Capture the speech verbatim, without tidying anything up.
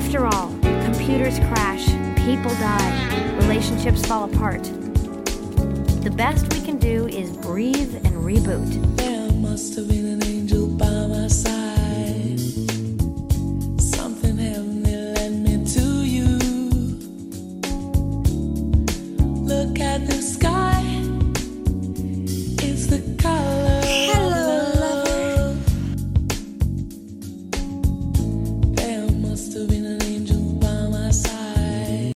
After all, computers crash, people die, relationships fall apart. The best we can do is breathe and reboot. There must have been